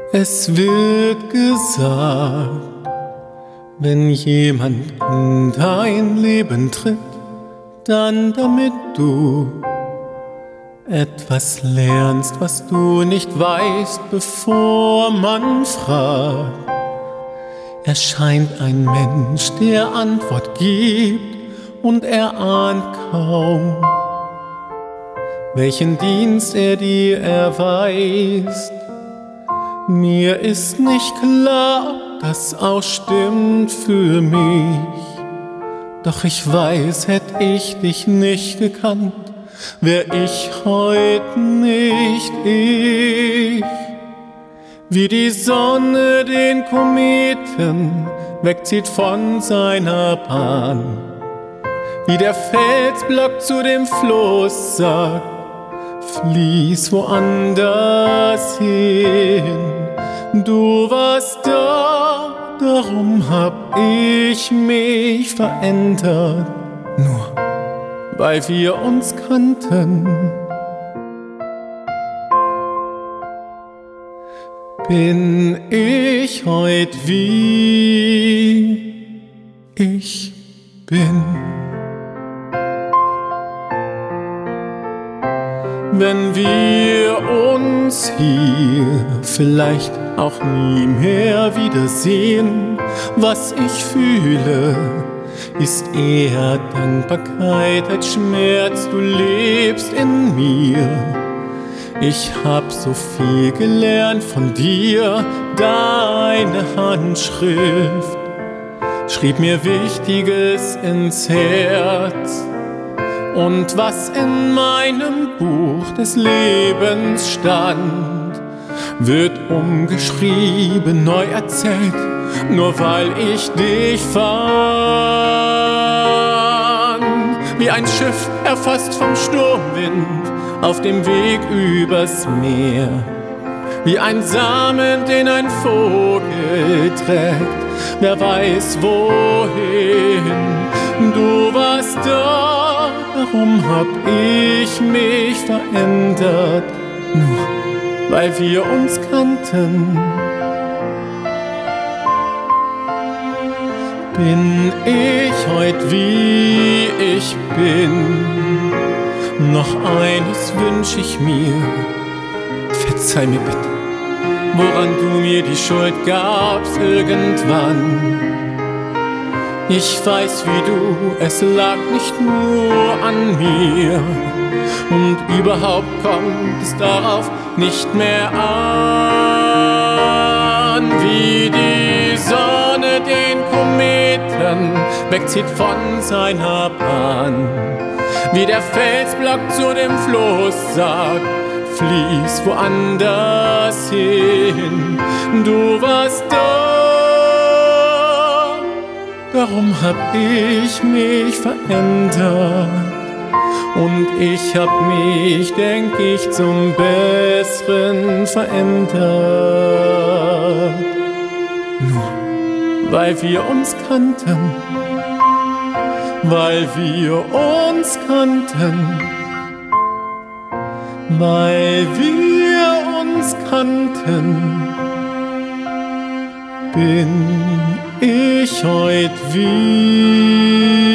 Es wird gesagt, wenn jemand in dein Leben tritt, dann damit du etwas lernst, was du nicht weißt, bevor man fragt. Erscheint ein Mensch, der Antwort gibt, und er ahnt kaum, welchen Dienst er dir erweist. Mir ist nicht klar, ob das auch stimmt für mich, doch ich weiß, hätt ich dich nicht gekannt, wär ich heut nicht ich. Wie die Sonne den Kometen wegzieht von seiner Bahn, wie der Felsblock zu dem Floß sagt, fließ woanders hin. Du warst da, darum hab ich mich verändert, nur weil wir uns kannten. Bin ich heut wie ich bin. Wenn wir uns hier vielleicht auch nie mehr wiedersehen, was ich fühle, ist eher Dankbarkeit als Schmerz, du lebst in mir. Ich hab so viel gelernt von dir, deine Handschrift schrieb mir Wichtiges ins Herz. Und was in meinem Buch des Lebens stand, wird umgeschrieben, neu erzählt, nur weil ich dich fand. Wie ein Schiff erfasst vom Sturmwind auf dem Weg übers Meer, wie ein Samen, den ein Vogel trägt, wer weiß wohin. Du warst da, darum hab ich mich verändert, nur weil wir uns kannten. Bin ich heut wie ich bin, noch eines wünsch ich mir, verzeih mir bitte, woran du mir die Schuld gabst irgendwann. Ich weiß wie du, es lag nicht nur an mir, und überhaupt kommt es darauf nicht mehr an. Wie die Sonne den Kometen wegzieht von seiner Bahn, wie der Felsblock zu dem Floß sagt, fließ woanders hin. Du warst da, darum hab ich mich verändert, und ich hab mich, denk ich, zum Besseren verändert, nur weil wir uns kannten. Weil wir uns kannten, weil wir uns kannten, bin ich heut wie